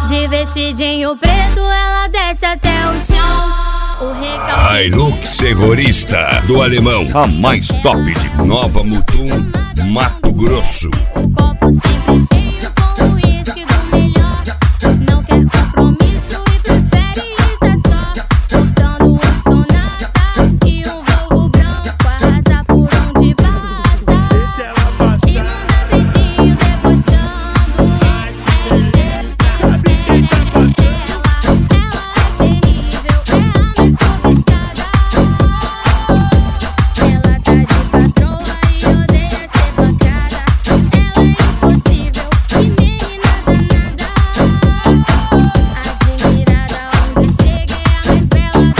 De vestidinho preto ela desce até o chão. O recalque Hilux Terrorista do Alemão, a mais top de Nova Mutum, Mato Grosso. o copo sempre cheio com o uísque do melhor. Não quer compromisso e prefere estar só. Portando um Sonata e um Volvo branco. Arrasa por onde passa. Deixa ela passar. E manda beijinho debochando. Sabe quem tá passando? Ela é terrível, é a mais cobiçada. Ela tá de patroa e odeia ser bancada. Ela é impossível, que menina danada. Admirada onde chega, é a mais bela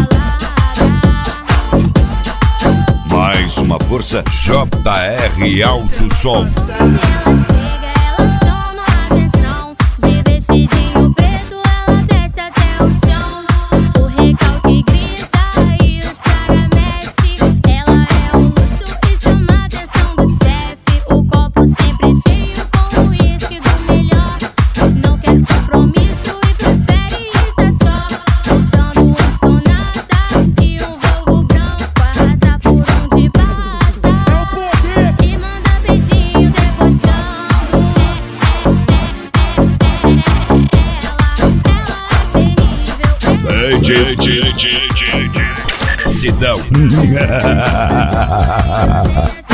da balada. Mais uma força, JR Alto Som. Onde ela chega, ela chama a atenção. De vestidinho preto, ela desce até o chão. O recalque grita e os cara mexe. Ela é um luxo e chama a atenção do chefe. O copo sempre cheio com o uísque do melhor. Não quer compromisso e prefere estar só. Portando um Sonata e um Volvo branco. Arrasa por onde passa. E manda beijinho debochando. Ela é terrível. Sidão.